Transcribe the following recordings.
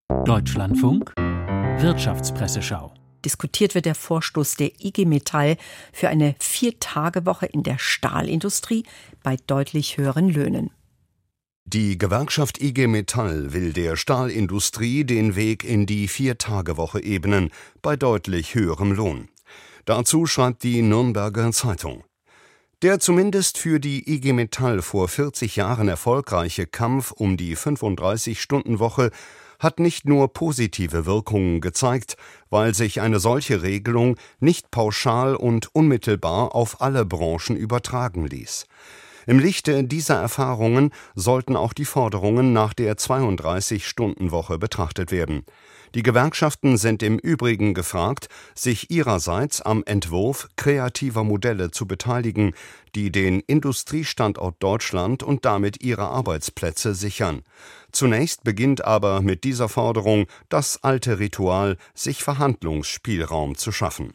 Deutschlandfunk Wirtschaftspresseschau. Diskutiert wird der Vorstoß der IG Metall für eine 4-Tage-Woche in der Stahlindustrie bei deutlich höheren Löhnen. Die Gewerkschaft IG Metall will der Stahlindustrie den Weg in die 4-Tage-Woche ebnen, bei deutlich höherem Lohn. Dazu schreibt die Nürnberger Zeitung: Der zumindest für die IG Metall vor 40 Jahren erfolgreiche Kampf um die 35-Stunden-Woche hat nicht nur positive Wirkungen gezeigt, weil sich eine solche Regelung nicht pauschal und unmittelbar auf alle Branchen übertragen ließ. Im Lichte dieser Erfahrungen sollten auch die Forderungen nach der 32-Stunden-Woche betrachtet werden. Die Gewerkschaften sind im Übrigen gefragt, sich ihrerseits am Entwurf kreativer Modelle zu beteiligen, die den Industriestandort Deutschland und damit ihre Arbeitsplätze sichern. Zunächst beginnt aber mit dieser Forderung das alte Ritual, sich Verhandlungsspielraum zu schaffen.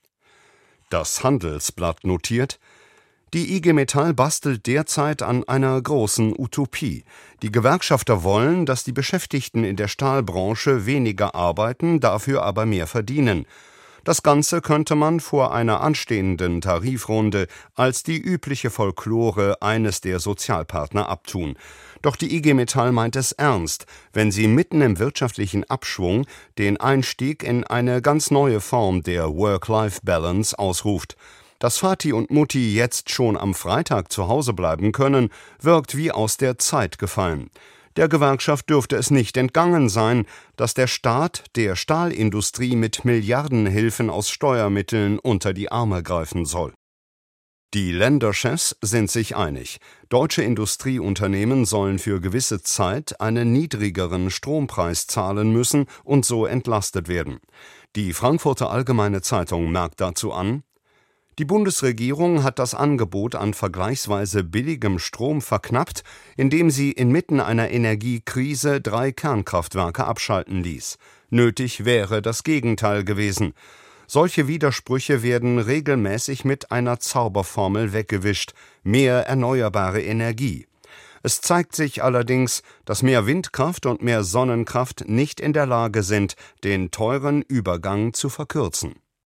Das Handelsblatt notiert: Die IG Metall bastelt derzeit an einer großen Utopie. Die Gewerkschafter wollen, dass die Beschäftigten in der Stahlbranche weniger arbeiten, dafür aber mehr verdienen. Das Ganze könnte man vor einer anstehenden Tarifrunde als die übliche Folklore eines der Sozialpartner abtun. Doch die IG Metall meint es ernst, wenn sie mitten im wirtschaftlichen Abschwung den Einstieg in eine ganz neue Form der Work-Life-Balance ausruft. Dass Vati und Mutti jetzt schon am Freitag zu Hause bleiben können, wirkt wie aus der Zeit gefallen. Der Gewerkschaft dürfte es nicht entgangen sein, dass der Staat der Stahlindustrie mit Milliardenhilfen aus Steuermitteln unter die Arme greifen soll. Die Länderchefs sind sich einig. Deutsche Industrieunternehmen sollen für gewisse Zeit einen niedrigeren Strompreis zahlen müssen und so entlastet werden. Die Frankfurter Allgemeine Zeitung merkt dazu an: Die Bundesregierung hat das Angebot an vergleichsweise billigem Strom verknappt, indem sie inmitten einer Energiekrise 3 Kernkraftwerke abschalten ließ. Nötig wäre das Gegenteil gewesen. Solche Widersprüche werden regelmäßig mit einer Zauberformel weggewischt: mehr erneuerbare Energie. Es zeigt sich allerdings, dass mehr Windkraft und mehr Sonnenkraft nicht in der Lage sind, den teuren Übergang zu verkürzen.